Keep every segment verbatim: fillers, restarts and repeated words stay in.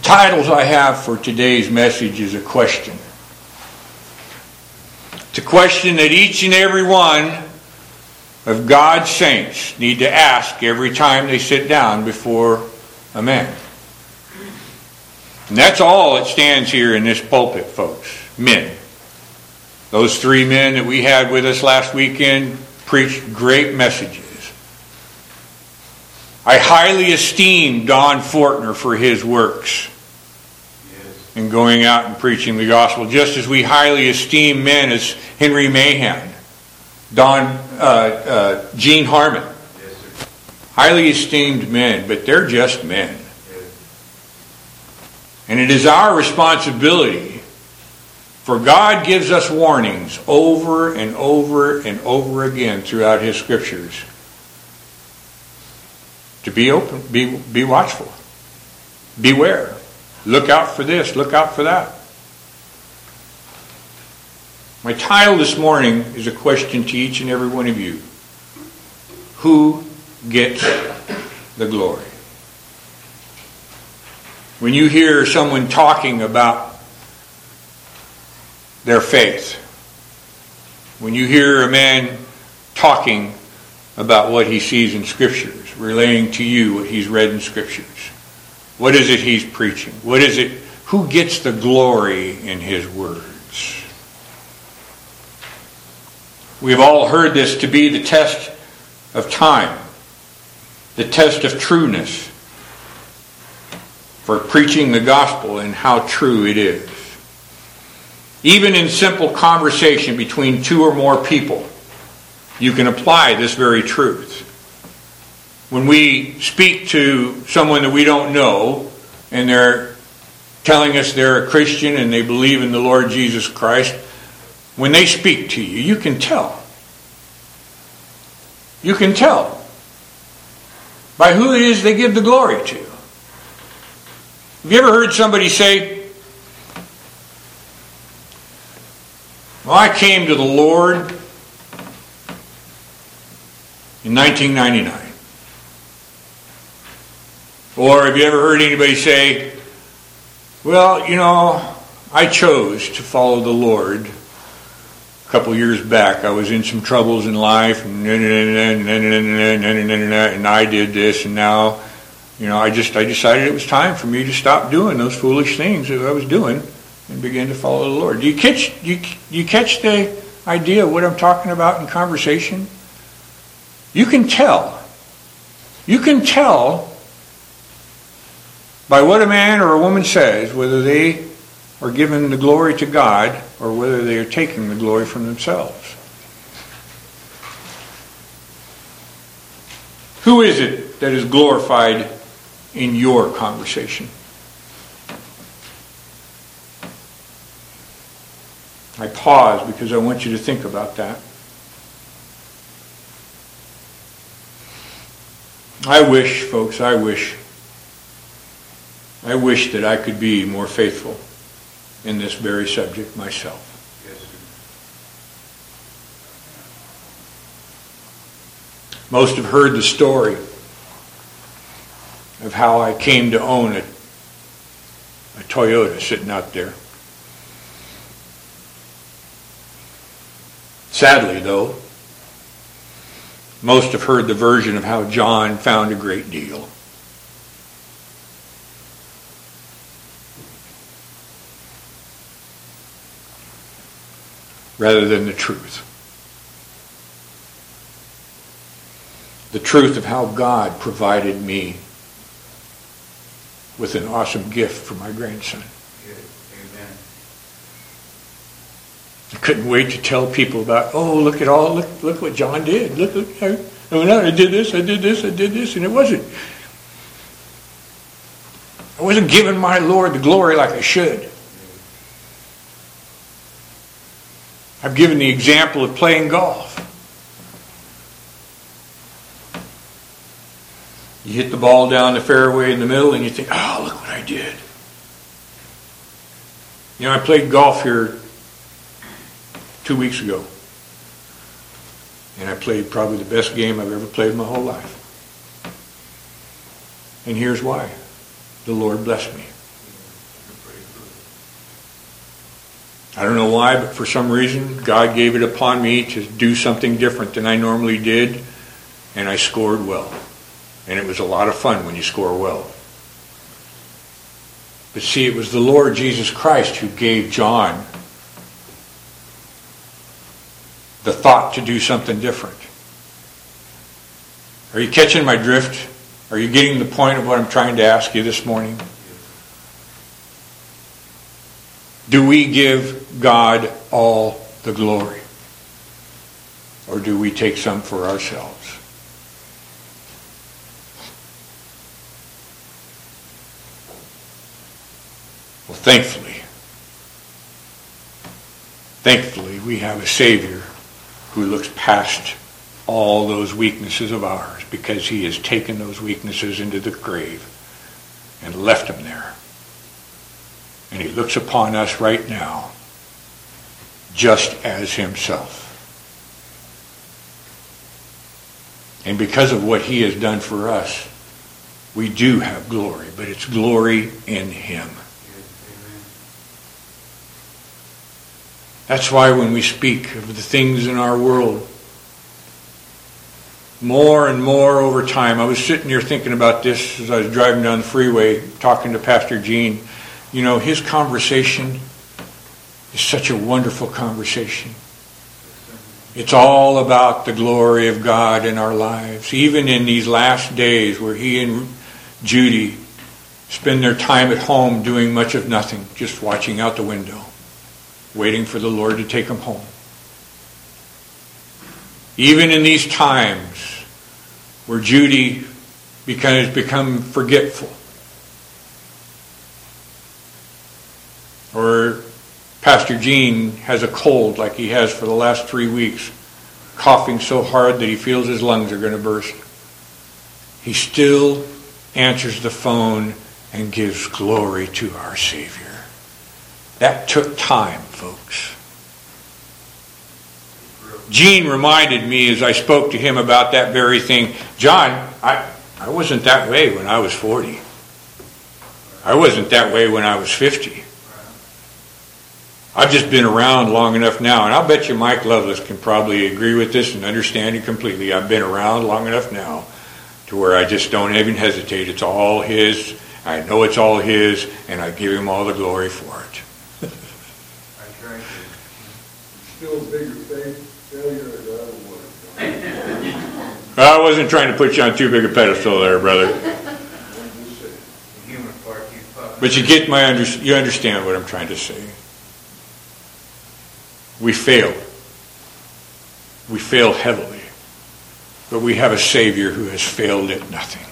titles I have for today's message is a question. It's a question that each and every one of God's saints need to ask every time they sit down before a man. And that's all it stands here in this pulpit, folks. Men. Those three men that we had with us last weekend preached great messages. I highly esteem Don Fortner for his works in going out and preaching the gospel, just as we highly esteem men as Henry Mahan, Don, uh, uh, Gene Harmon. Yes, sir. Highly esteemed men, but they're just men. And it is our responsibility, for God gives us warnings over and over and over again throughout His Scriptures, to be open, be, be watchful, beware, look out for this, look out for that. My title this morning is a question to each and every one of you. Who gets the glory? When you hear someone talking about their faith, when you hear a man talking about what he sees in Scriptures, relaying to you what he's read in Scriptures, what is it he's preaching? What is it? Who gets the glory in his words? We've all heard this to be the test of time, the test of trueness for preaching the gospel and how true it is. Even in simple conversation between two or more people, you can apply this very truth. When we speak to someone that we don't know and they're telling us they're a Christian and they believe in the Lord Jesus Christ, when they speak to you, you can tell. You can tell by who it is they give the glory to. Have you ever heard somebody say, well, I came to the Lord in nineteen ninety-nine. Or have you ever heard anybody say, well, you know, I chose to follow the Lord a couple years back. I was in some troubles in life, and, and I did this, and now, you know, I just I decided it was time for me to stop doing those foolish things that I was doing and begin to follow the Lord. Do you catch you you catch the idea of what I'm talking about in conversation? You can tell. You can tell by what a man or a woman says whether they are giving the glory to God or whether they are taking the glory from themselves. Who is it that is glorified in your conversation? I pause because I want you to think about that. I wish, folks, I wish, I wish that I could be more faithful in this very subject myself. Yes, sir. Most have heard the story of how I came to own a, a Toyota sitting out there. Sadly, though, most have heard the version of how John found a great deal. Rather than the truth. The truth of how God provided me with an awesome gift for my grandson. Amen. I couldn't wait to tell people about, oh, look at all, look, look what John did. Look, look, I, I went out, I did this, I did this, I did this, and it wasn't, I wasn't giving my Lord the glory like I should. I've given the example of playing golf. You hit the ball down the fairway in the middle and you think, oh, look what I did. You know, I played golf here two weeks ago. And I played probably the best game I've ever played in my whole life. And here's why. The Lord blessed me. I don't know why, but for some reason, God gave it upon me to do something different than I normally did, and I scored well. And it was a lot of fun when you score well. But see, it was the Lord Jesus Christ who gave John the thought to do something different. Are you catching my drift? Are you getting the point of what I'm trying to ask you this morning? Do we give God all the glory? Or do we take some for ourselves? Well, thankfully, thankfully we have a Savior who looks past all those weaknesses of ours, because he has taken those weaknesses into the grave and left them there. And he looks upon us right now just as himself. And because of what he has done for us, we do have glory, but it's glory in him. That's why when we speak of the things in our world, more and more over time, I was sitting here thinking about this as I was driving down the freeway, talking to Pastor Gene. You know, his conversation is such a wonderful conversation. It's all about the glory of God in our lives. Even in these last days where he and Judy spend their time at home doing much of nothing, just watching out the window, waiting for the Lord to take them home. Even in these times where Judy has become forgetful, or Pastor Gene has a cold like he has for the last three weeks, coughing so hard that he feels his lungs are going to burst, he still answers the phone and gives glory to our Savior. That took time, folks. Gene reminded me as I spoke to him about that very thing. John, I, I wasn't that way when I was forty. I wasn't that way when I was fifty. I've just been around long enough now, and I'll bet you Mike Lovelace can probably agree with this and understand it completely. I've been around long enough now to where I just don't even hesitate. It's all his. I know it's all his, and I give him all the glory for it. That's right. Still a bigger faith failure as I was. I wasn't trying to put you on too big a pedestal there, brother. The human part, you thought. But you get my under, you understand what I'm trying to say. We fail. We fail heavily. But we have a Savior who has failed at nothing.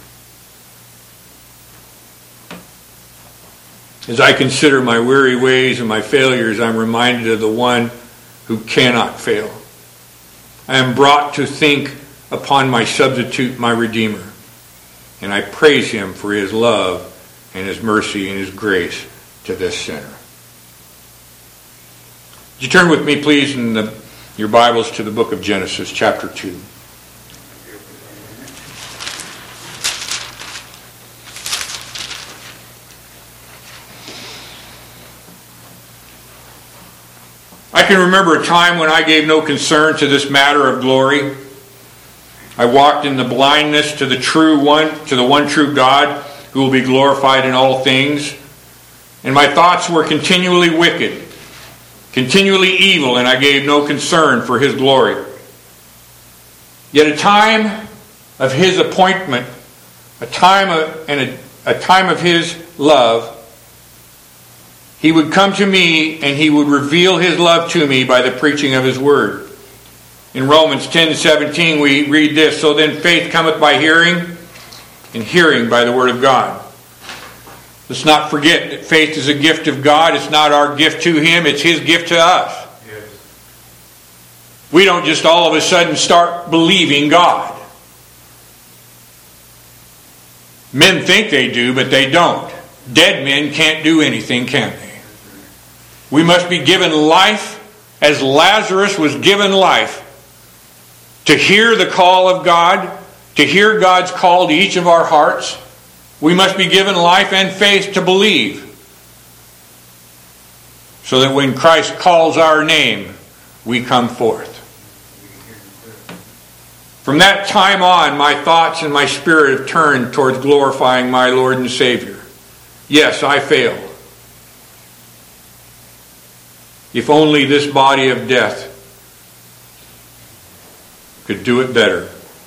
As I consider my weary ways and my failures, I'm reminded of the one who cannot fail. I am brought to think upon my substitute, my Redeemer. And I praise him for his love and his mercy and his grace to this sinner. Would you turn with me, please, in the, your Bibles to the book of Genesis, chapter two. I can remember a time when I gave no concern to this matter of glory. I walked in the blindness to the true one, to the one true God who will be glorified in all things. And my thoughts were continually wicked, continually evil, and I gave no concern for his glory. Yet a time of his appointment, a time of, and a, a time of his love, he would come to me and he would reveal his love to me by the preaching of his word. In Romans ten seventeen we read this, so then faith cometh by hearing, and hearing by the word of God. Let's not forget that faith is a gift of God. It's not our gift to him, it's his gift to us. Yes. We don't just all of a sudden start believing God. Men think they do, but they don't. Dead men can't do anything, can they? We must be given life as Lazarus was given life, to hear the call of God, to hear God's call to each of our hearts. We must be given life and faith to believe. so that when Christ calls our name, we come forth. From that time on, my thoughts and my spirit have turned towards glorifying my Lord and Savior. Yes, I fail. If only this body of death could do it better.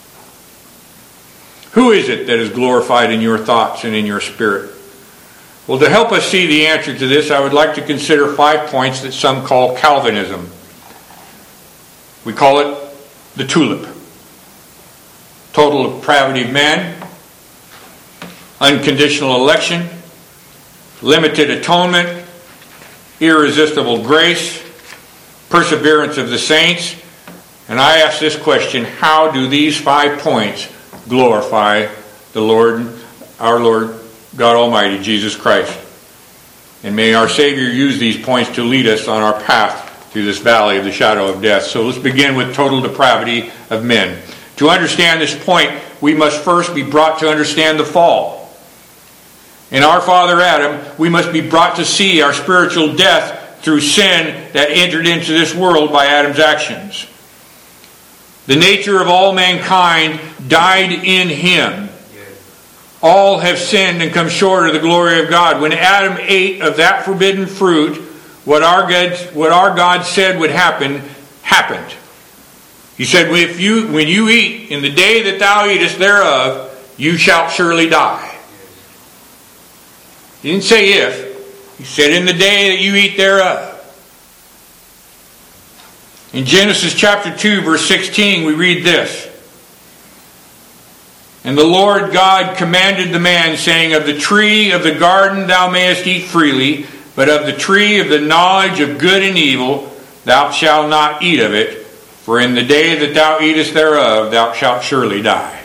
Who is it that is glorified in your thoughts and in your spirit? Well, to help us see the answer to this, I would like to consider five points that some call Calvinism. We call it the tulip. Total depravity of man, unconditional election, limited atonement, irresistible grace, perseverance of the saints. And I ask this question: how do these five points glorify the Lord, our Lord God Almighty, Jesus Christ? And may our Savior use these points to lead us on our path through this valley of the shadow of death. So let's begin with total depravity of men. To understand this point, we must first be brought to understand the fall. In our father Adam, we must be brought to see our spiritual death through sin that entered into this world by Adam's actions. The nature of all mankind died in him. All have sinned and come short of the glory of God. When Adam ate of that forbidden fruit, what our God, what our God said would happen, happened. He said, if you, when you eat, in the day that thou eatest thereof, you shalt surely die. He didn't say if. He said, in the day that you eat thereof. In Genesis chapter two, verse sixteen, we read this. And the Lord God commanded the man, saying, of the tree of the garden thou mayest eat freely, but of the tree of the knowledge of good and evil thou shalt not eat of it. For in the day that thou eatest thereof, thou shalt surely die.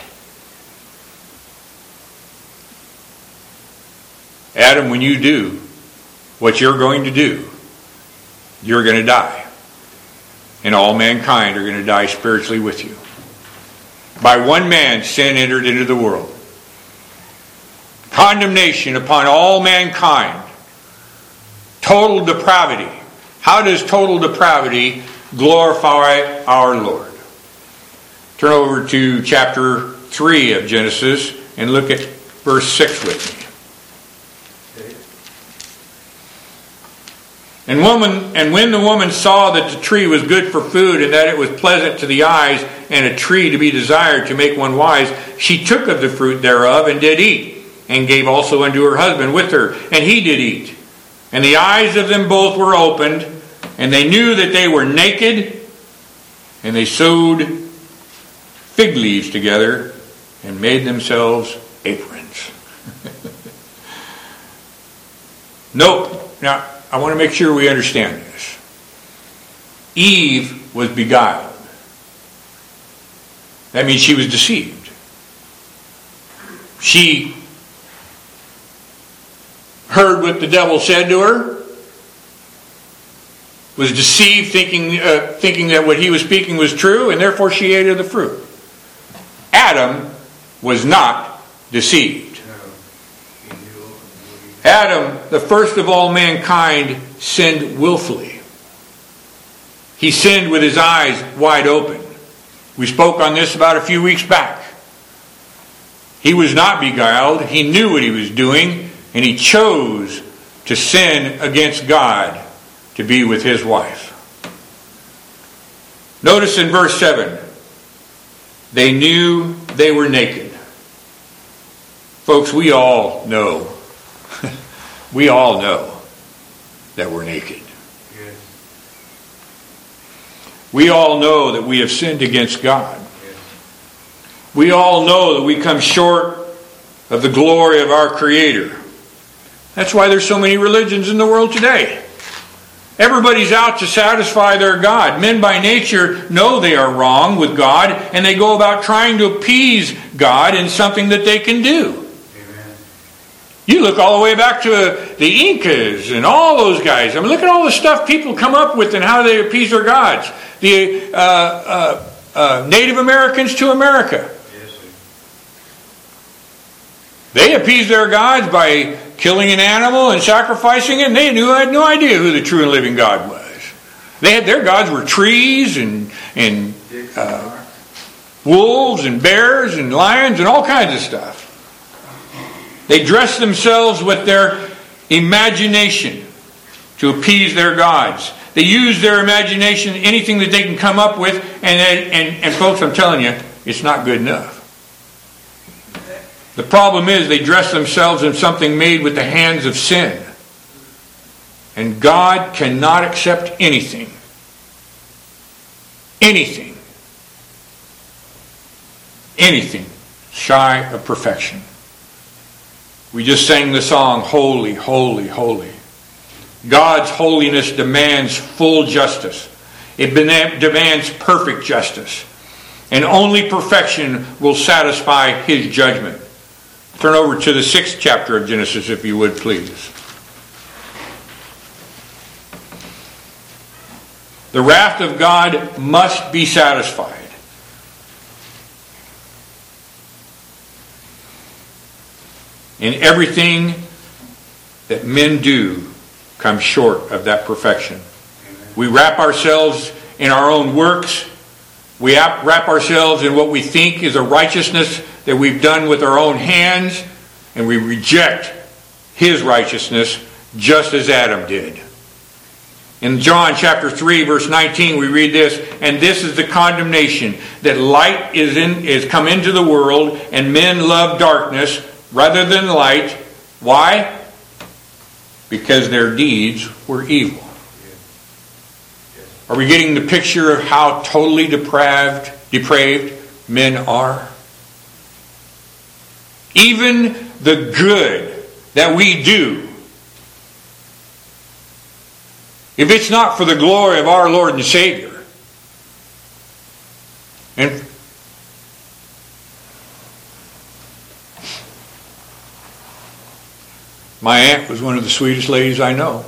Adam, when you do what you're going to do, you're going to die. And all mankind are going to die spiritually with you. By one man, sin entered into the world. Condemnation upon all mankind. Total depravity. How does total depravity glorify our Lord? Turn over to chapter three of Genesis and look at verse six with me. And woman, and when the woman saw that the tree was good for food, and that it was pleasant to the eyes, and a tree to be desired to make one wise, she took of the fruit thereof, and did eat, and gave also unto her husband with her, and he did eat. And the eyes of them both were opened, and they knew that they were naked, and they sewed fig leaves together, and made themselves aprons. Nope. Now, I want to make sure we understand this. Eve was beguiled. That means she was deceived. She heard what the devil said to her, was deceived, thinking uh, thinking that what he was speaking was true, and therefore she ate of the fruit. Adam was not deceived. Adam, the first of all mankind, sinned willfully. He sinned with his eyes wide open. We spoke on this about a few weeks back. He was not beguiled. He knew what he was doing, and he chose to sin against God to be with his wife. Notice in verse seven, they knew they were naked. Folks, we all know. We all know that we're naked. Yes. We all know that we have sinned against God. Yes. We all know that we come short of the glory of our Creator. That's why there's so many religions in the world today. Everybody's out to satisfy their God. Men by nature know they are wrong with God, and they go about trying to appease God in something that they can do. You look all the way back to uh, the Incas and all those guys. I mean, look at all the stuff people come up with and how they appease their gods. The uh, uh, uh, Native Americans to America. Yes, sir. They appeased their gods by killing an animal and sacrificing it, and they knew, had no idea who the true and living God was. They had, their gods were trees and, and uh, wolves and bears and lions and all kinds of stuff. They dressed themselves with their imagination to appease their gods. They use their imagination, anything that they can come up with, and, and, and folks, I'm telling you, it's not good enough. The problem is they dress themselves in something made with the hands of sin. And God cannot accept anything. Anything. Anything shy of perfection. We just sang the song, Holy, Holy, Holy. God's holiness demands full justice. It demands perfect justice. And only perfection will satisfy His judgment. Turn over to the sixth chapter of Genesis, if you would, please. The wrath of God must be satisfied. And everything that men do comes short of that perfection. We wrap ourselves in our own works. We wrap ourselves in what we think is a righteousness that we've done with our own hands, and we reject His righteousness just as Adam did. In John chapter three, verse nineteen, we read this, and this is the condemnation, that light is in is come into the world, and men love darkness rather than light. Why? Because their deeds were evil. Are we getting the picture of how totally depraved, depraved men are? Even the good that we do, if it's not for the glory of our Lord and Savior, and my aunt was one of the sweetest ladies I know.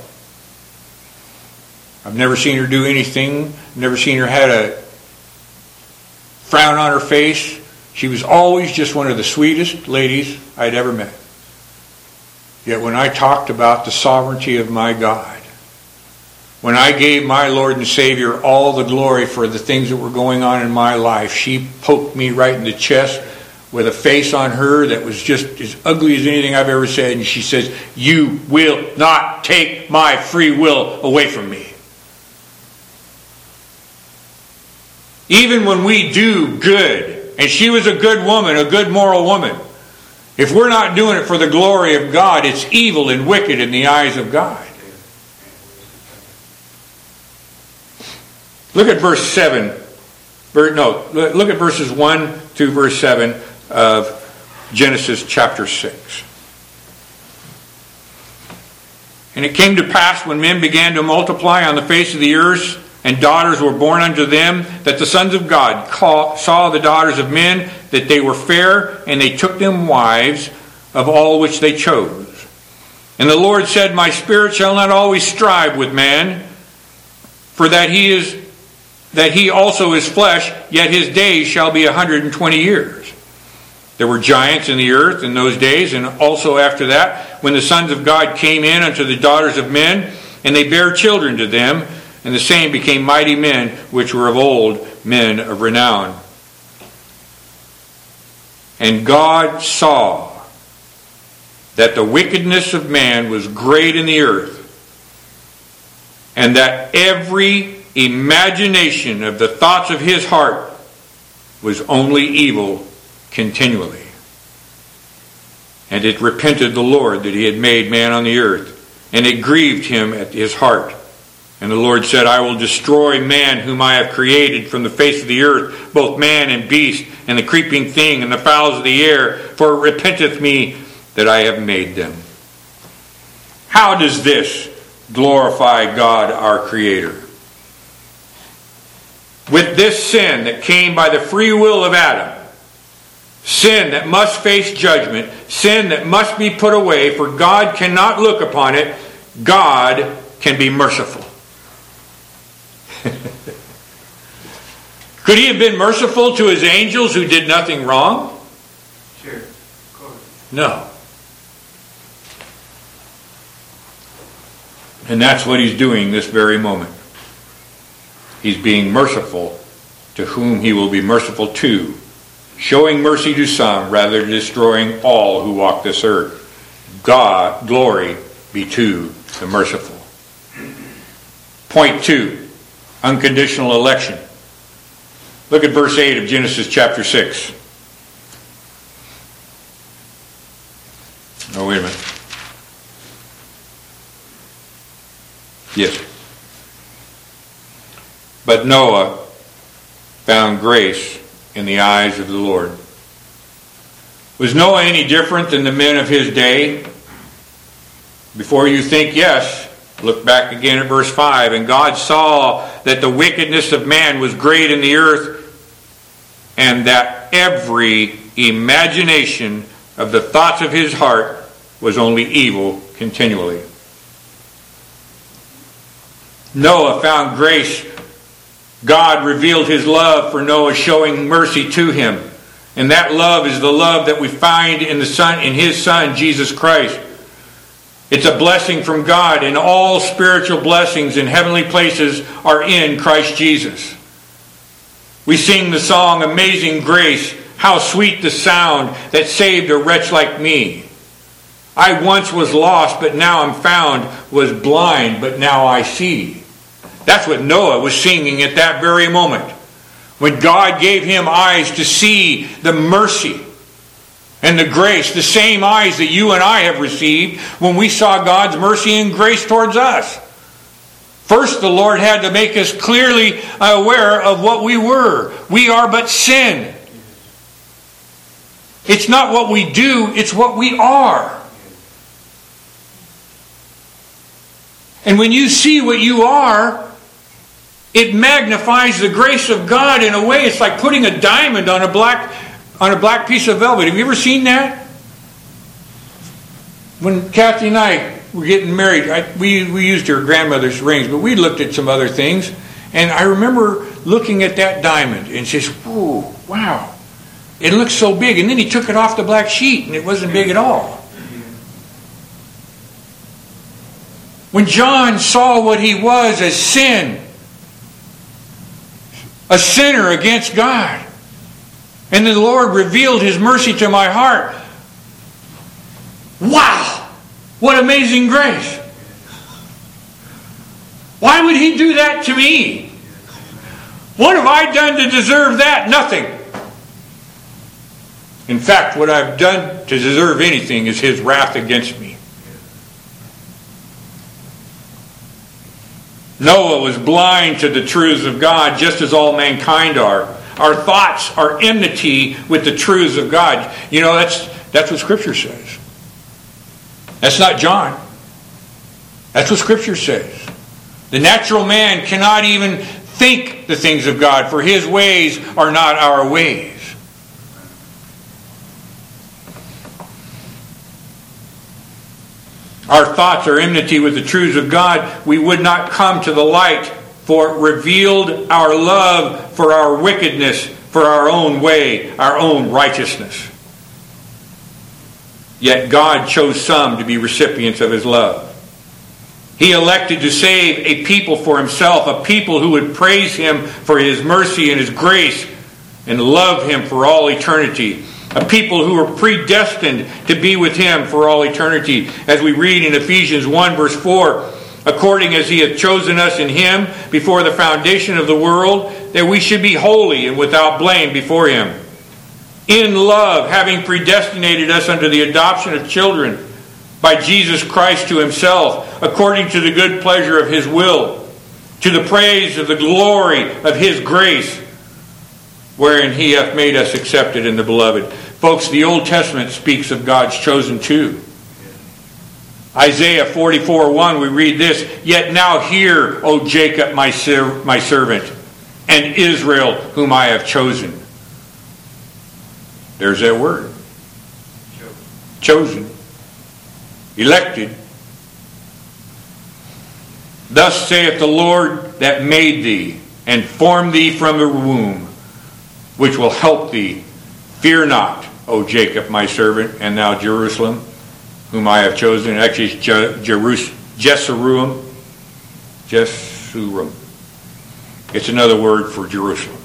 I've never seen her do anything, never seen her had a frown on her face. She was always just one of the sweetest ladies I'd ever met. Yet when I talked about the sovereignty of my God, when I gave my Lord and Savior all the glory for the things that were going on in my life, she poked me right in the chest with a face on her that was just as ugly as anything I've ever said. And she says, "You will not take my free will away from me." Even when we do good, and she was a good woman, a good moral woman, if we're not doing it for the glory of God, it's evil and wicked in the eyes of God. Look at verse seven. No, look at verses one to verse seven of Genesis chapter six. And it came to pass when men began to multiply on the face of the earth, and daughters were born unto them, that the sons of God call, saw the daughters of men, that they were fair, and they took them wives of all which they chose. And the Lord said, My spirit shall not always strive with man, for that he is that he also is flesh, yet his days shall be a hundred and twenty years. There were giants in the earth in those days, and also after that, when the sons of God came in unto the daughters of men, and they bare children to them, and the same became mighty men, which were of old, men of renown. And God saw that the wickedness of man was great in the earth, and that every imagination of the thoughts of his heart was only evil continually. And it repented the Lord that he had made man on the earth, and it grieved him at his heart. And the Lord said, I will destroy man whom I have created from the face of the earth, both man and beast, and the creeping thing, and the fowls of the air, for it repenteth me that I have made them. How does this glorify God our Creator? With this sin that came by the free will of Adam, sin that must face judgment, sin that must be put away, for God cannot look upon it, God can be merciful. Could he have been merciful to his angels who did nothing wrong? Sure, of course. No. And that's what he's doing this very moment. He's being merciful to whom he will be merciful to, showing mercy to some rather than destroying all who walk this earth. God, glory be to the merciful. Point two, unconditional election. Look at verse eight of Genesis chapter six. Oh, wait a minute. Yes. But Noah found grace in the eyes of the Lord. Was Noah any different than the men of his day? Before you think yes, look back again at verse five. And God saw that the wickedness of man was great in the earth, and that every imagination of the thoughts of his heart was only evil continually. Noah found grace. God revealed his love for Noah, showing mercy to him. And that love is the love that we find in the Son, in his Son, Jesus Christ. It's a blessing from God, and all spiritual blessings in heavenly places are in Christ Jesus. We sing the song, Amazing Grace, how sweet the sound that saved a wretch like me. I once was lost, but now I'm found, was blind, but now I see. That's what Noah was singing at that very moment, when God gave him eyes to see the mercy and the grace, the same eyes that you and I have received when we saw God's mercy and grace towards us. First, the Lord had to make us clearly aware of what we were. We are but sin. It's not what we do, it's what we are. And when you see what you are, it magnifies the grace of God in a way. It's like putting a diamond on a black on a black piece of velvet. Have you ever seen that? When Kathy and I were getting married, I, we, we used her grandmother's rings, but we looked at some other things. And I remember looking at that diamond and says, "Whoa, wow. It looks so big." And then he took it off the black sheet and it wasn't big at all. When John saw what he was as sin, a sinner against God, and the Lord revealed his mercy to my heart. Wow! What amazing grace! Why would he do that to me? What have I done to deserve that? Nothing. In fact, what I've done to deserve anything is his wrath against me. Noah was blind to the truths of God, just as all mankind are. Our thoughts are enmity with the truths of God. You know, that's that's what Scripture says. That's not John. That's what Scripture says. The natural man cannot even think the things of God, for his ways are not our ways. Our thoughts are enmity with the truths of God. We would not come to the light, for it revealed our love for our wickedness, for our own way, our own righteousness. Yet God chose some to be recipients of his love. He elected to save a people for himself, a people who would praise him for his mercy and his grace and love him for all eternity. A people who were predestined to be with him for all eternity. As we read in Ephesians one verse four, according as he hath chosen us in him before the foundation of the world, that we should be holy and without blame before him. In love, having predestinated us unto the adoption of children by Jesus Christ to himself, according to the good pleasure of his will, to the praise of the glory of his grace, wherein he hath made us accepted in the beloved. Folks, the Old Testament speaks of God's chosen too. Isaiah forty-four one, we read this, "Yet now hear, O Jacob, my, ser- my servant, and Israel, whom I have chosen." There's that word. Chosen. Elected. "Thus saith the Lord that made thee, and formed thee from the womb, which will help thee. Fear not, O Jacob, my servant, and thou Jerusalem, whom I have chosen." Actually, it's Je- Jerus- Jeshurun. Jesurim. It's another word for Jerusalem,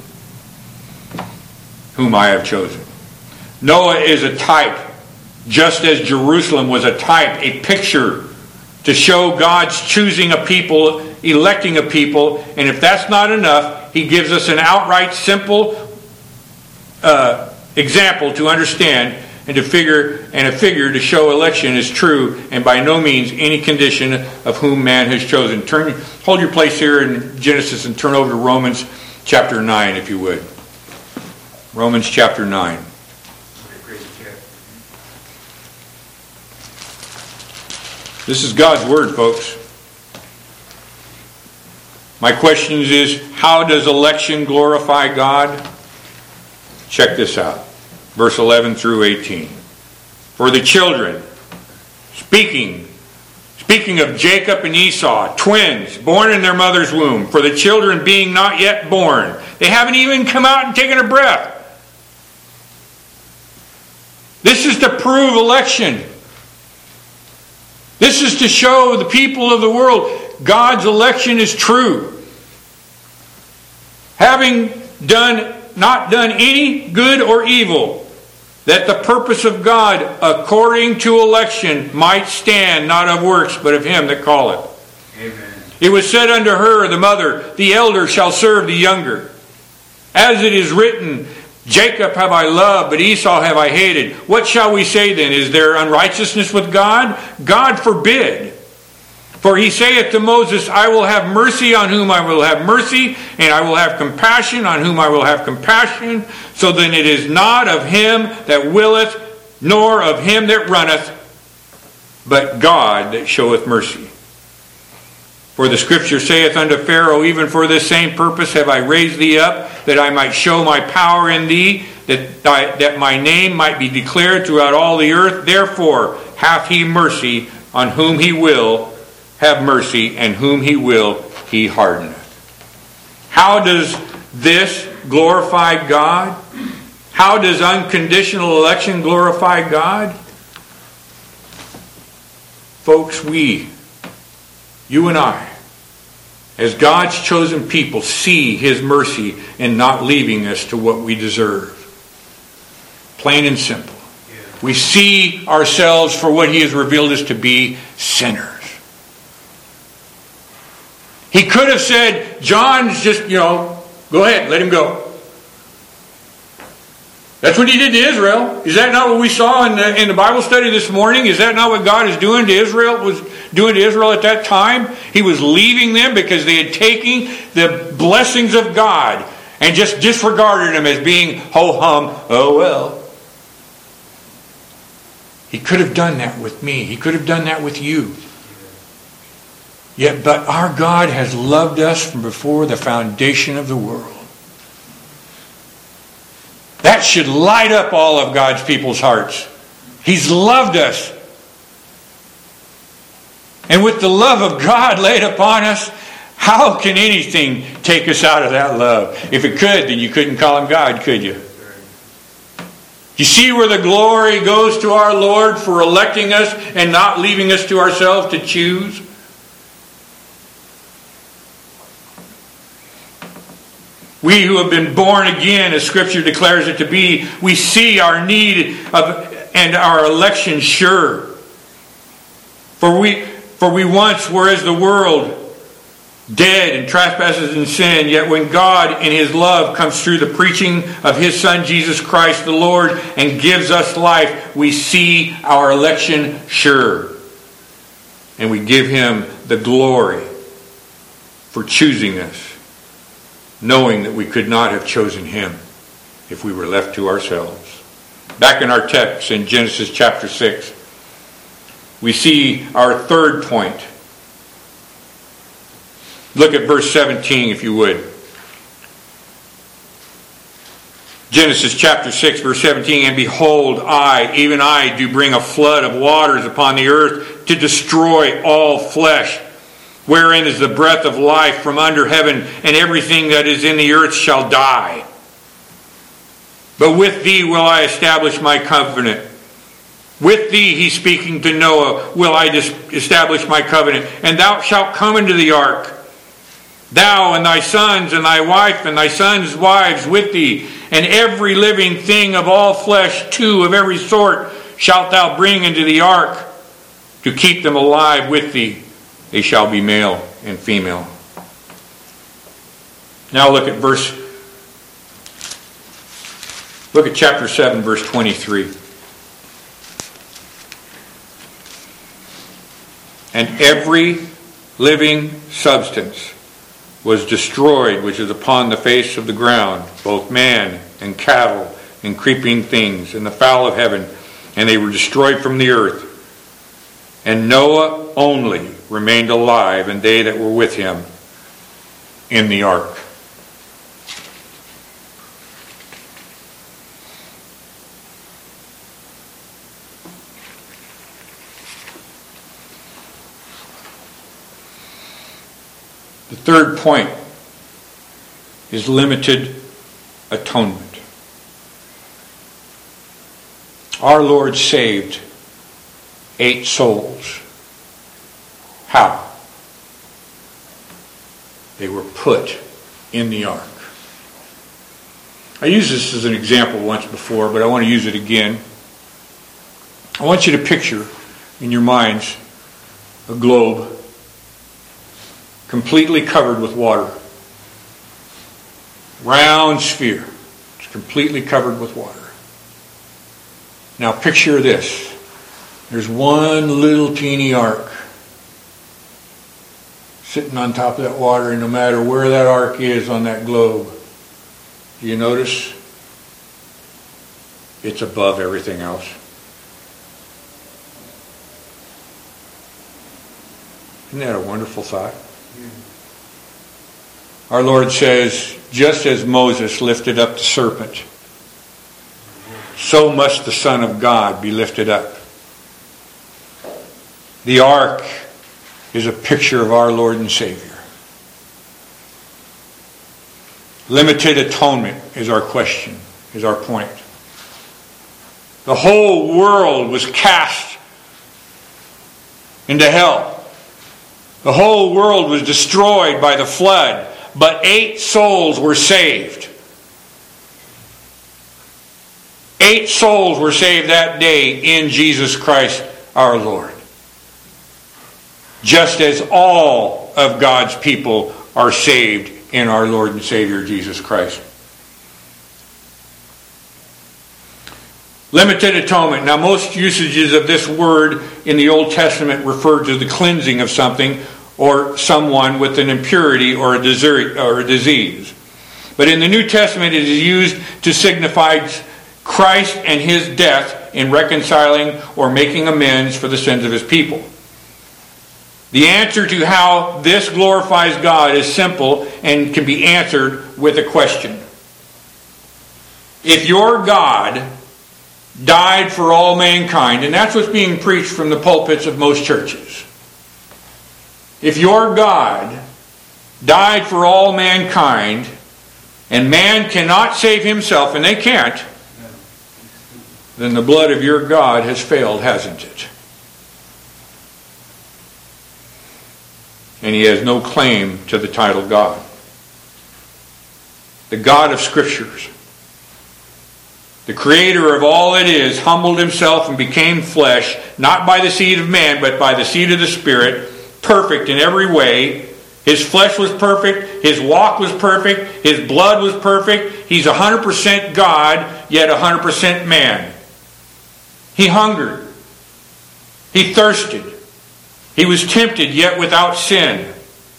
whom I have chosen. Noah is a type, just as Jerusalem was a type, a picture to show God's choosing a people, electing a people. And if that's not enough, he gives us an outright simple uh, example to understand and to figure and a figure to show election is true and by no means any condition of whom man has chosen. Turn, hold your place here in Genesis and turn over to Romans chapter nine, if you would. Romans chapter nine. This is God's word, folks. My question is, how does election glorify God? Check this out. Verse eleven through eighteen. For the children, speaking, speaking of Jacob and Esau, twins, born in their mother's womb, for the children being not yet born, they haven't even come out and taken a breath. This is to prove election. This is to show the people of the world God's election is true. Having done not done any good or evil, that the purpose of God according to election might stand, not of works, but of him that calleth. Amen. It was said unto her, the mother, the elder shall serve the younger. As it is written, Jacob have I loved, but Esau have I hated. What shall we say then? Is there unrighteousness with God? God forbid. For he saith to Moses, I will have mercy on whom I will have mercy, and I will have compassion on whom I will have compassion. So then it is not of him that willeth, nor of him that runneth, but God that showeth mercy. For the scripture saith unto Pharaoh, even for this same purpose have I raised thee up, that I might show my power in thee, that, I, that my name might be declared throughout all the earth. Therefore hath he mercy on whom he will have mercy, and whom he will he hardeneth. How does this glorify God? How does unconditional election glorify God? Folks, we, you and I, as God's chosen people, see his mercy in not leaving us to what we deserve. Plain and simple. We see ourselves for what he has revealed us to be, sinners. He could have said, John's just, you know, go ahead, let him go. That's what he did to Israel. Is that not what we saw in the, in the Bible study this morning? Is that not what God is doing to Israel? Was doing to Israel at that time? He was leaving them because they had taken the blessings of God and just disregarded them as being ho-hum, oh well. He could have done that with me. He could have done that with you. Yet, but our God has loved us from before the foundation of the world. That should light up all of God's people's hearts. He's loved us. And with the love of God laid upon us, how can anything take us out of that love? If it could, then you couldn't call him God, could you? You see where the glory goes to our Lord for electing us and not leaving us to ourselves to choose? We who have been born again, as Scripture declares it to be, we see our need of and our election sure. For we, for we once were as the world, dead in trespasses and sin, yet when God in his love comes through the preaching of his Son Jesus Christ the Lord and gives us life, we see our election sure. And we give him the glory for choosing us, knowing that we could not have chosen him if we were left to ourselves. Back in our text in Genesis chapter six, we see our third point. Look at verse seventeen, if you would. Genesis chapter six, verse seventeen, and behold, I, even I, do bring a flood of waters upon the earth to destroy all flesh, wherein is the breath of life from under heaven, and everything that is in the earth shall die. But with thee will I establish my covenant. With thee, he's speaking to Noah, will I establish my covenant. And thou shalt come into the ark, Thou and thy sons and thy wife and thy sons' wives with thee, and every living thing of all flesh, too, of every sort, shalt thou bring into the ark, to keep them alive with thee. They shall be male and female. Now look at verse, look at chapter seven, verse twenty-three. And every living substance was destroyed, which is upon the face of the ground, both man and cattle and creeping things and the fowl of heaven, and they were destroyed from the earth. And Noah only remained alive, and they that were with him in the ark. The third point is limited atonement. Our Lord saved eight souls. How? They were put in the ark. I used this as an example once before, but I want to use it again. I want you to picture in your minds a globe completely covered with water. Round sphere. It's completely covered with water. Now picture this. There's one little teeny ark sitting on top of that water, and no matter where that ark is on that globe, do you notice? It's above everything else. Isn't that a wonderful thought? Our Lord says, just as Moses lifted up the serpent, so must the Son of God be lifted up. The ark is a picture of our Lord and Savior. Limited atonement is our question, is our point. The whole world was cast into hell. The whole world was destroyed by the flood, but eight souls were saved. Eight souls were saved that day in Jesus Christ our Lord. Just as all of God's people are saved in our Lord and Savior Jesus Christ. Limited atonement. Now, most usages of this word in the Old Testament refer to the cleansing of something or someone with an impurity or a disease. But in the New Testament, it is used to signify Christ and His death in reconciling or making amends for the sins of His people. The answer to how this glorifies God is simple and can be answered with a question. If your God died for all mankind, and that's what's being preached from the pulpits of most churches. If your God died for all mankind, and man cannot save himself, and they can't, then the blood of your God has failed, hasn't it? And He has no claim to the title God. The God of Scriptures, the Creator of all that is, humbled Himself and became flesh, not by the seed of man, but by the seed of the Spirit, perfect in every way. His flesh was perfect. His walk was perfect. His blood was perfect. He's one hundred percent God, yet one hundred percent man. He hungered. He thirsted. He was tempted, yet without sin.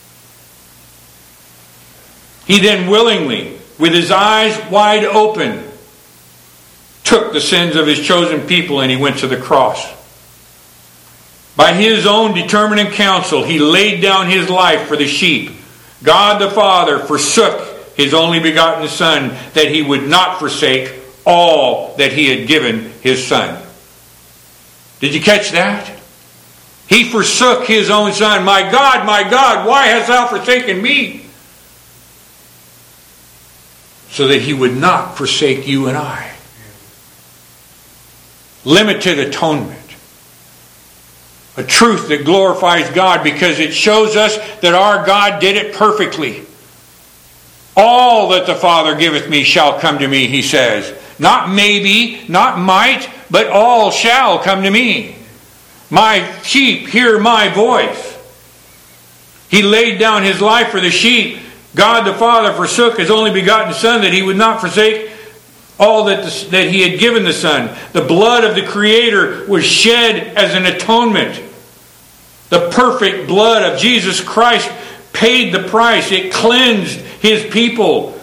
He then willingly, with His eyes wide open, took the sins of His chosen people and He went to the cross. By His own determining counsel, He laid down His life for the sheep. God the Father forsook His only begotten Son, that He would not forsake all that He had given His Son. Did you catch that? He forsook His own Son. My God, my God, why hast Thou forsaken me? So that He would not forsake you and I. Limited atonement. A truth that glorifies God because it shows us that our God did it perfectly. All that the Father giveth me shall come to me, he says. Not maybe, not might, but all shall come to me. My sheep hear my voice. He laid down his life for the sheep. God the Father forsook his only begotten Son that he would not forsake all that, the, that he had given the Son. The blood of the Creator was shed as an atonement. The perfect blood of Jesus Christ paid the price. It cleansed his people.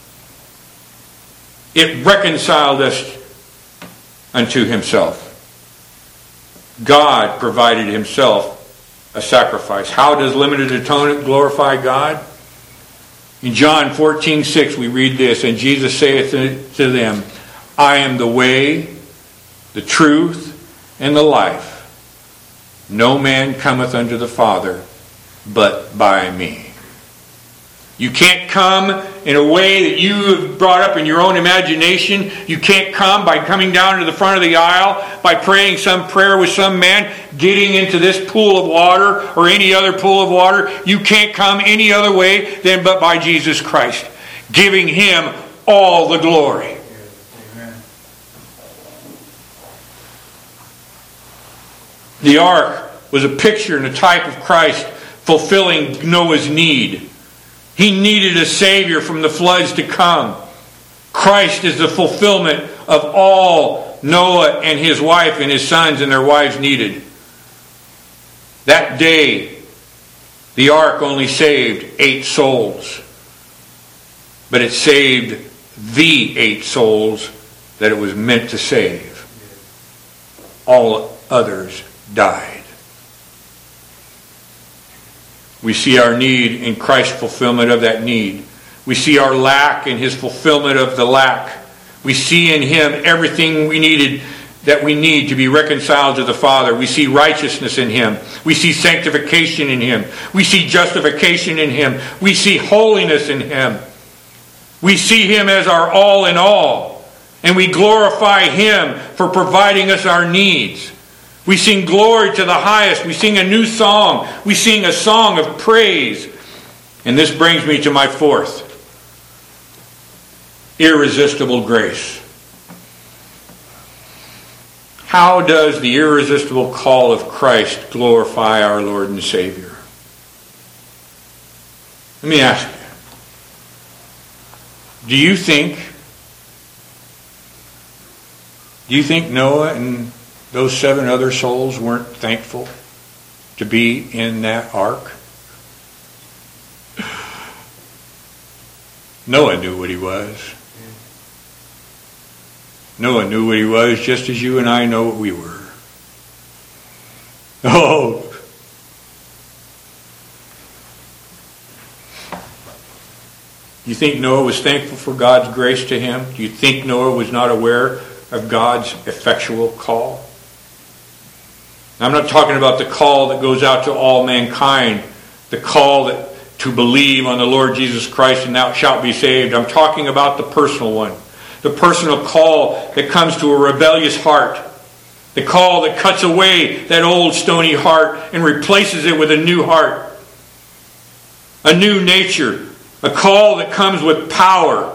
It reconciled us unto himself. God provided himself a sacrifice. How does limited atonement glorify God? In John fourteen six we read this, and Jesus saith to them, I am the way, the truth, and the life. No man cometh unto the Father but by me. You can't come in a way that you have brought up in your own imagination. You can't come by coming down to the front of the aisle, by praying some prayer with some man, getting into this pool of water or any other pool of water. You can't come any other way than but by Jesus Christ, giving him all the glory. Amen. The ark was a picture and a type of Christ fulfilling Noah's need. He needed a Savior from the floods to come. Christ is the fulfillment of all Noah and his wife and his sons and their wives needed. That day, the ark only saved eight souls. But it saved the eight souls that it was meant to save. All others died. We see our need in Christ's fulfillment of that need. We see our lack in his fulfillment of the lack. We see in him everything we needed that we need to be reconciled to the Father. We see righteousness in him. We see sanctification in him. We see justification in him. We see holiness in him. We see him as our all in all. And we glorify him for providing us our needs. We sing glory to the highest. We sing a new song. We sing a song of praise. And this brings me to my fourth. Irresistible grace. How does the irresistible call of Christ glorify our Lord and Savior? Let me ask you. Do you think, do you think Noah and those seven other souls weren't thankful to be in that ark? Noah knew what he was. Noah knew what he was just as you and I know what we were. Oh. You think Noah was thankful for God's grace to him? Do you think Noah was not aware of God's effectual call? I'm not talking about the call that goes out to all mankind, the call that to believe on the Lord Jesus Christ and thou shalt be saved. I'm talking about the personal one, the personal call that comes to a rebellious heart, the call that cuts away that old stony heart and replaces it with a new heart, a new nature, a call that comes with power.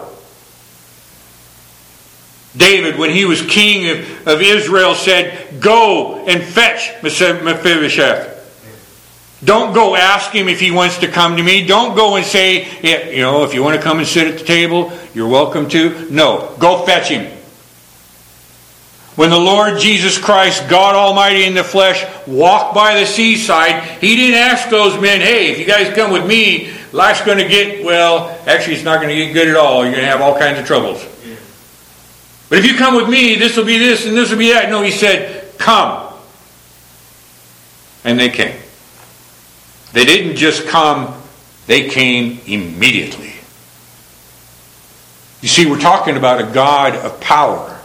David, when he was king of, of Israel, said, go and fetch Mephibosheth. Don't go ask him if he wants to come to me. Don't go and say, yeah, you know, if you want to come and sit at the table, you're welcome to. No, go fetch him. When the Lord Jesus Christ, God Almighty in the flesh, walked by the seaside, he didn't ask those men, hey, if you guys come with me, life's going to get, well, actually it's not going to get good at all. You're going to have all kinds of troubles. But if you come with me, this will be this and this will be that. No, he said, come. And they came. They didn't just come, they came immediately. You see, we're talking about a God of power.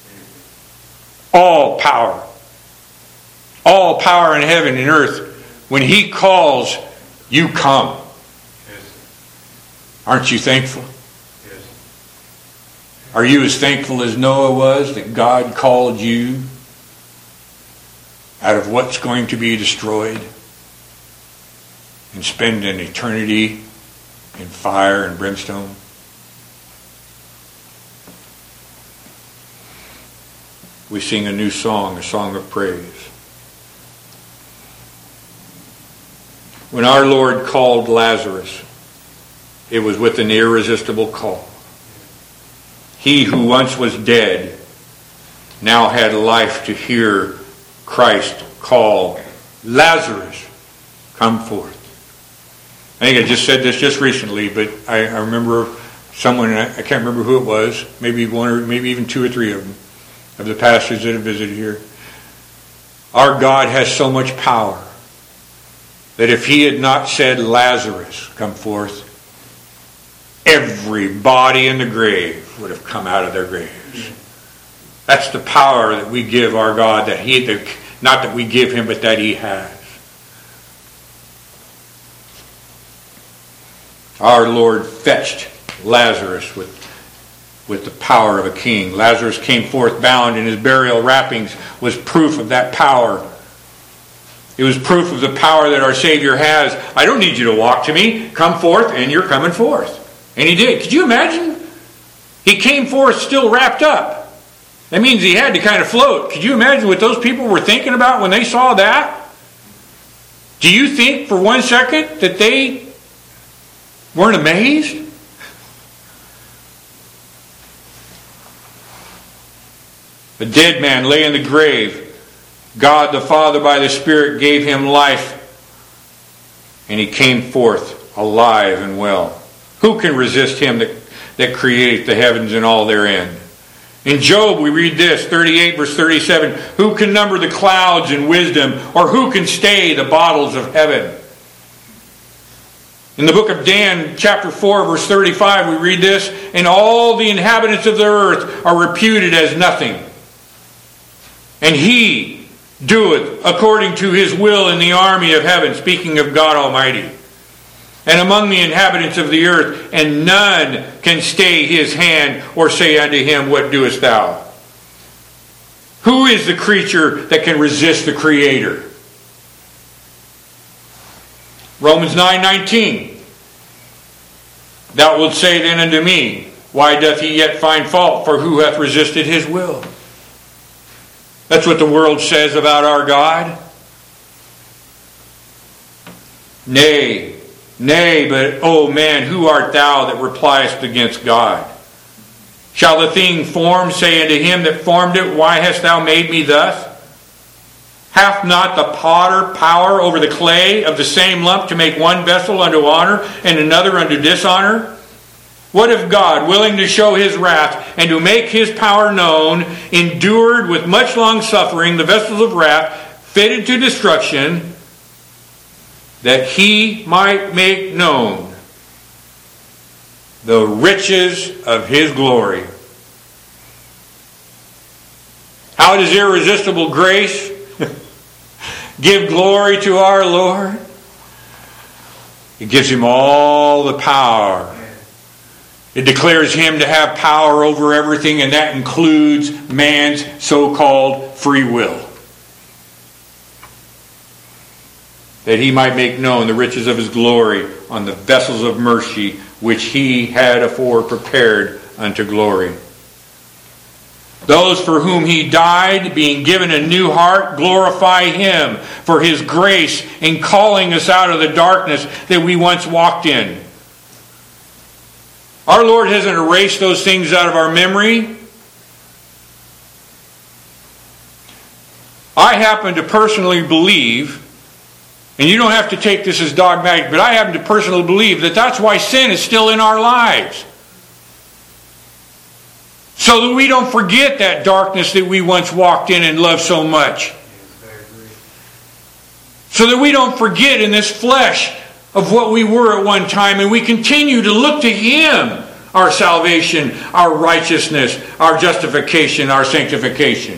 All power. All power in heaven and earth. When he calls, you come. Aren't you thankful? Are you as thankful as Noah was that God called you out of what's going to be destroyed and spend an eternity in fire and brimstone? we sing a new song, a song of praise. When our Lord called Lazarus, it was with an irresistible call. He who once was dead now had life to hear Christ call, Lazarus, come forth. I think I just said this just recently, but I, I remember someone, I can't remember who it was, maybe one or maybe even two or three of them, of the pastors that have visited here. Our God has so much power that if He had not said, Lazarus, come forth, every body in the grave would have come out of their graves. That's the power that we give our God, that He, not that we give Him, but that He has. Our Lord fetched Lazarus with, with the power of a king. Lazarus came forth bound, and his burial wrappings was proof of that power. It was proof of the power that our Savior has. I don't need you to walk to me. Come forth, and you're coming forth. And He did. Could you imagine? He came forth still wrapped up. That means He had to kind of float. Could you imagine what those people were thinking about when they saw that? Do you think for one second that they weren't amazed? A dead man lay in the grave. God the Father by the Spirit gave him life, and he came forth alive and well. Who can resist Him that, that created the heavens and all therein? In Job we read this, thirty-eight verse thirty-seven, who can number the clouds in wisdom, or who can stay the bottles of heaven? In the book of Dan, chapter four, verse thirty-five, we read this, and all the inhabitants of the earth are reputed as nothing. And He doeth according to His will in the army of heaven, speaking of God Almighty, and among the inhabitants of the earth, and none can stay His hand or say unto Him, what doest thou? Who is the creature that can resist the Creator? Romans nine nineteen. Thou wilt say then unto me, why doth he yet find fault? For who hath resisted His will? That's what the world says about our God. Nay, nay, but, O man, who art thou that repliest against God? Shall the thing formed say unto him that formed it, why hast thou made me thus? Hath not the potter power over the clay of the same lump to make one vessel unto honor and another unto dishonor? What if God, willing to show His wrath and to make His power known, endured with much long suffering the vessels of wrath fitted to destruction, that He might make known the riches of His glory? How does irresistible grace give glory to our Lord? It gives Him all the power. It declares Him to have power over everything, and that includes man's so-called free will. That He might make known the riches of His glory on the vessels of mercy, which He had afore prepared unto glory. Those for whom He died, being given a new heart, glorify Him for His grace in calling us out of the darkness that we once walked in. Our Lord hasn't erased those things out of our memory. I happen to personally believe, and you don't have to take this as dogmatic, but I happen to personally believe that that's why sin is still in our lives. So that we don't forget that darkness that we once walked in and loved so much. So that we don't forget in this flesh of what we were at one time, and we continue to look to Him, our salvation, our righteousness, our justification, our sanctification.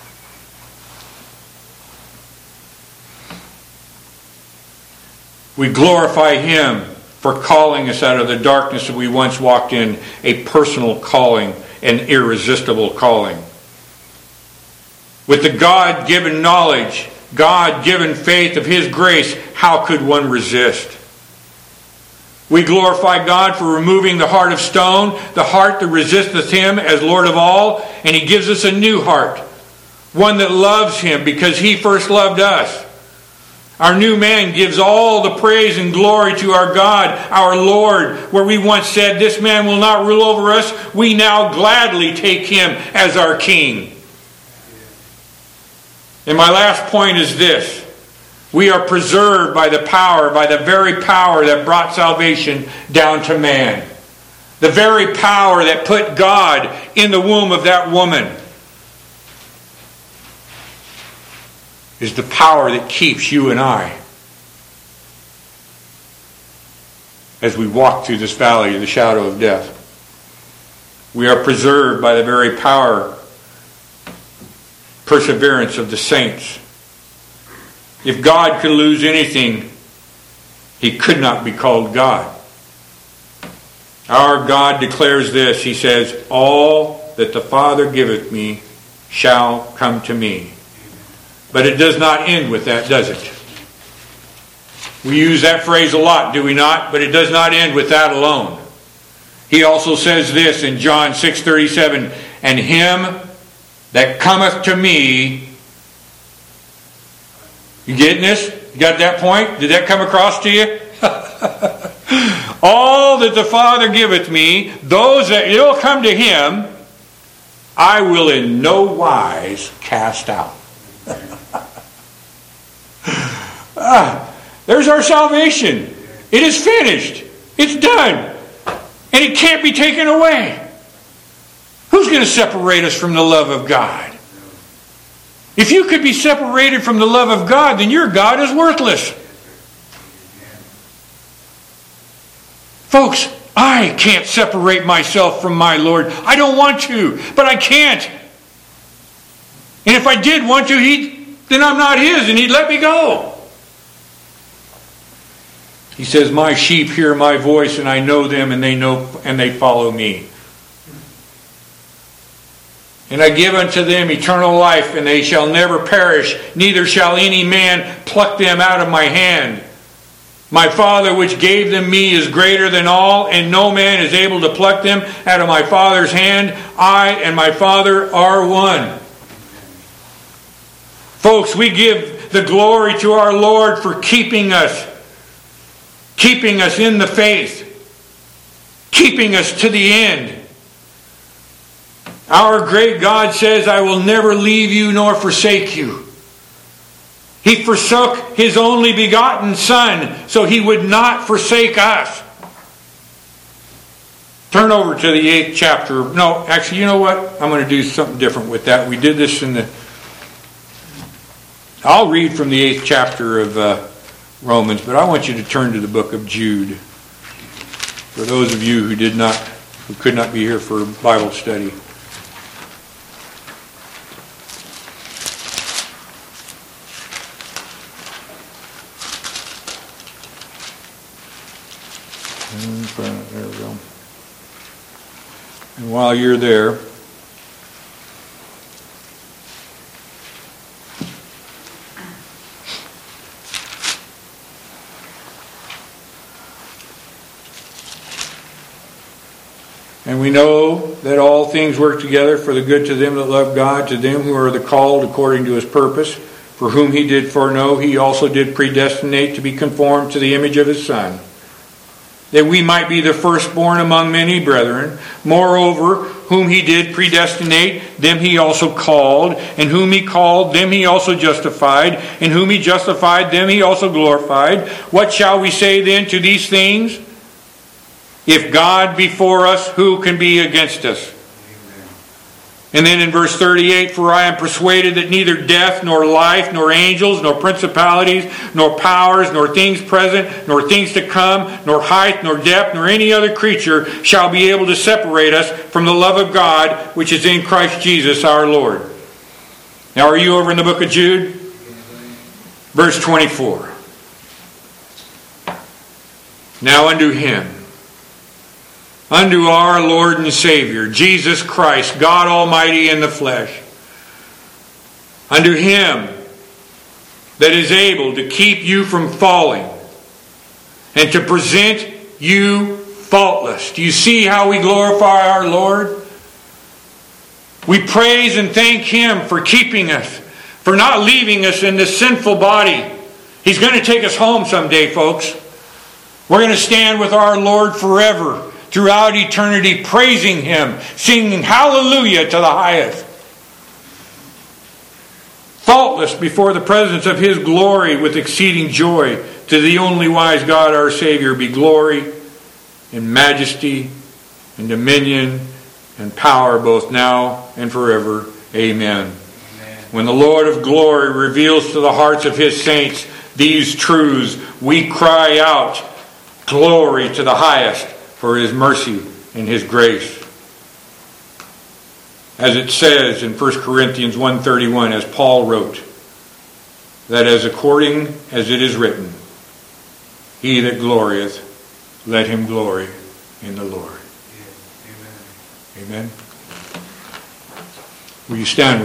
We glorify Him for calling us out of the darkness that we once walked in, a personal calling, an irresistible calling. With the God-given knowledge, God-given faith of His grace, how could one resist? We glorify God for removing the heart of stone, the heart that resisteth Him as Lord of all, and He gives us a new heart, one that loves Him because He first loved us. Our new man gives all the praise and glory to our God, our Lord. Where we once said, this man will not rule over us, we now gladly take him as our king. And my last point is this. We are preserved by the power, by the very power that brought salvation down to man. The very power that put God in the womb of that woman is the power that keeps you and I as we walk through this valley of the shadow of death. We are preserved by the very power, perseverance of the saints. If God could lose anything, He could not be called God. Our God declares this. He says, all that the Father giveth me shall come to me. But it does not end with that, does it? We use that phrase a lot, do we not? But it does not end with that alone. He also says this in John six thirty-seven, and him that cometh to me. You getting this? You got that point? Did that come across to you? All that the Father giveth me, those that will come to Him, I will in no wise cast out. ah, there's our salvation. It is finished. It's done. And it can't be taken away. Who's going to separate us from the love of God? If you could be separated from the love of God, then your God is worthless. Folks, I can't separate myself from my Lord. I don't want to, but I can't. And if I did want to, He, then I'm not His, and He'd let me go. He says, my sheep hear my voice, and I know them, and they know, and they follow me. And I give unto them eternal life, and they shall never perish, neither shall any man pluck them out of my hand. My Father which gave them me is greater than all, and no man is able to pluck them out of my Father's hand. I and my Father are one. Folks, we give the glory to our Lord for keeping us, keeping us in the faith, keeping us to the end. Our great God says, I will never leave you nor forsake you. He forsook His only begotten Son so He would not forsake us. Turn over to the eighth chapter. No, actually, you know what? I'm going to do something different with that. We did this in the... I'll read from the eighth chapter of uh, Romans, but I want you to turn to the book of Jude. For those of you who did not, who could not be here for Bible study. There we go. And while you're there, and we know that all things work together for the good to them that love God, to them who are the called according to His purpose, for whom He did foreknow, He also did predestinate to be conformed to the image of His Son, that we might be the firstborn among many brethren. Moreover, whom He did predestinate, them He also called. And whom He called, them He also justified. And whom He justified, them He also glorified. What shall we say then to these things? If God be for us, who can be against us? And then in verse thirty-eight, for I am persuaded that neither death, nor life, nor angels, nor principalities, nor powers, nor things present, nor things to come, nor height, nor depth, nor any other creature shall be able to separate us from the love of God, which is in Christ Jesus our Lord. Now, are you over in the book of Jude? Verse twenty-four. Now unto Him, unto our Lord and Savior, Jesus Christ, God Almighty in the flesh. Unto Him that is able to keep you from falling and to present you faultless. Do you see how we glorify our Lord? We praise and thank Him for keeping us, for not leaving us in this sinful body. He's going to take us home someday, folks. We're going to stand with our Lord forever, throughout eternity, praising Him, singing hallelujah to the highest. Faultless before the presence of His glory with exceeding joy. To the only wise God our Savior be glory and majesty and dominion and power both now and forever. Amen. Amen. When the Lord of glory reveals to the hearts of His saints these truths, we cry out, glory to the highest for His mercy and His grace. As it says in First Corinthians one thirty-one, as Paul wrote, that as according as it is written, he that glorieth, let him glory in the Lord. Yes. Amen. Amen. Will you stand with